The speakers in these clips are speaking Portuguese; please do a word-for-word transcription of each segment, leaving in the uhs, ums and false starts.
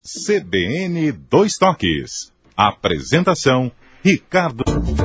C B N Dois Toques. Apresentação, Ricardo.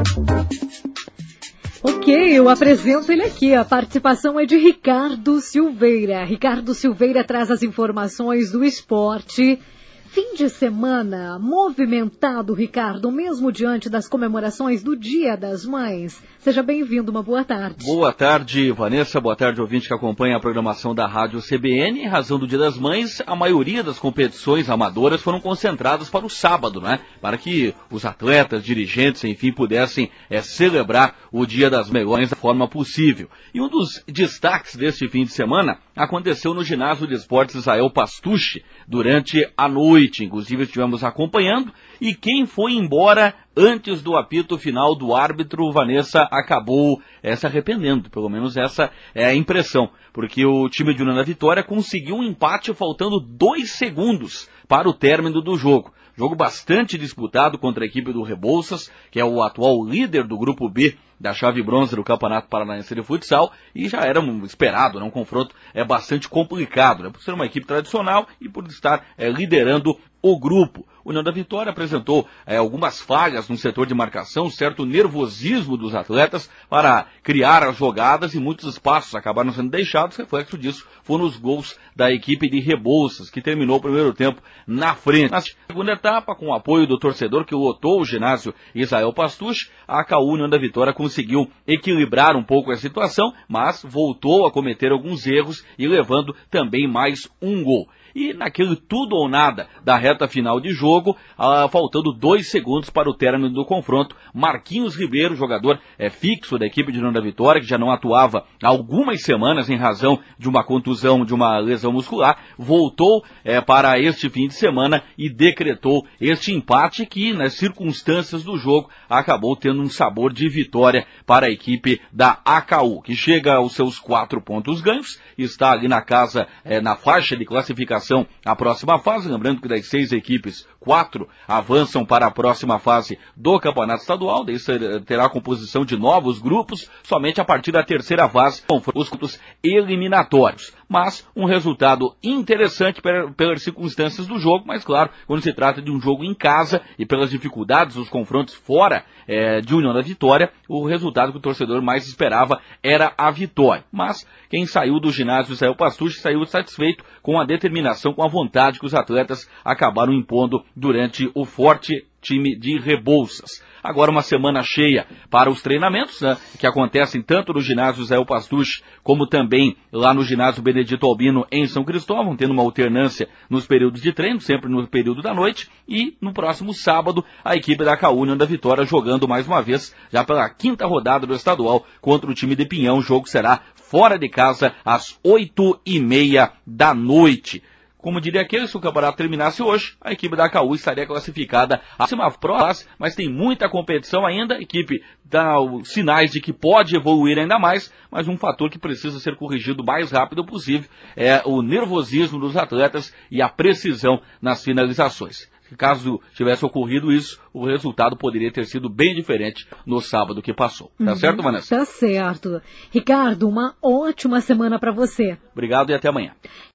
Ok, eu apresento ele aqui. A participação é de Ricardo Silveira. Ricardo Silveira traz as informações do esporte. Fim de semana movimentado, Ricardo, mesmo diante das comemorações do Dia das Mães. Seja bem-vindo, uma boa tarde. Boa tarde, Vanessa. Boa tarde, ouvinte que acompanha a programação da Rádio C B N. Em razão do Dia das Mães, a maioria das competições amadoras foram concentradas para o sábado, né? Para que os atletas, dirigentes, enfim, pudessem é, celebrar o Dia das Mães da forma possível. E um dos destaques deste fim de semana aconteceu no ginásio de esportes Israel Pastucci, durante a noite. Inclusive estivemos acompanhando, e quem foi embora antes do apito final do árbitro, Vanessa, acabou é, se arrependendo, pelo menos essa é a impressão, porque o time de União da Vitória conseguiu um empate faltando dois segundos para o término do jogo. Jogo bastante disputado contra a equipe do Rebouças, que é o atual líder do grupo B da chave bronze do Campeonato Paranaense de Futsal, e já era um esperado, né? Um confronto é bastante complicado, né? Por ser uma equipe tradicional e por estar é, liderando o grupo. O União da Vitória apresentou é, algumas falhas no setor de marcação, certo nervosismo dos atletas para criar as jogadas, e muitos espaços acabaram sendo deixados. Reflexo disso foram os gols da equipe de Rebouças, que terminou o primeiro tempo na frente. Na segunda etapa, com o apoio do torcedor que lotou o ginásio Israel Pastucci, a A K U União da Vitória conseguiu equilibrar um pouco a situação, mas voltou a cometer alguns erros e levando também mais um gol. E naquele tudo ou nada da reta final de jogo, ah, faltando dois segundos para o término do confronto, Marquinhos Ribeiro, jogador é, fixo da equipe de União da Vitória, que já não atuava há algumas semanas em razão de uma contusão, de uma lesão muscular, voltou é, para este fim de semana e decretou este empate que, nas circunstâncias do jogo, acabou tendo um sabor de vitória para a equipe da A K U, que chega aos seus quatro pontos ganhos, está ali na casa, é, na faixa de classificação a próxima fase. Lembrando que das seis equipes, quatro avançam para a próxima fase do Campeonato Estadual. Daí terá a composição de novos grupos, somente a partir da terceira fase, com os grupos eliminatórios. Mas um resultado interessante pelas circunstâncias do jogo, mas claro, quando se trata de um jogo em casa e pelas dificuldades dos confrontos fora é, de União da Vitória, o resultado que o torcedor mais esperava era a vitória. Mas quem saiu do ginásio Israel Pastucci saiu satisfeito com a determinação, com a vontade que os atletas acabaram impondo durante o forte time de Rebouças. Agora uma semana cheia para os treinamentos, né, que acontecem tanto no ginásio Israel Pastucci, como também lá no ginásio Benedito Albino em São Cristóvão, tendo uma alternância nos períodos de treino, sempre no período da noite, e no próximo sábado a equipe da A K U União da Vitória jogando mais uma vez, já pela quinta rodada do estadual, contra o time de Pinhão. O jogo será fora de casa às oito e meia da noite. Como diria aquele, se o campeonato terminasse hoje, a equipe da A K U estaria classificada à próxima fase, mas tem muita competição ainda. A equipe dá sinais de que pode evoluir ainda mais, mas um fator que precisa ser corrigido o mais rápido possível é o nervosismo dos atletas e a precisão nas finalizações. Caso tivesse ocorrido isso, o resultado poderia ter sido bem diferente no sábado que passou. Tá uhum, certo, Vanessa? Tá certo. Ricardo, uma ótima semana para você. Obrigado e até amanhã.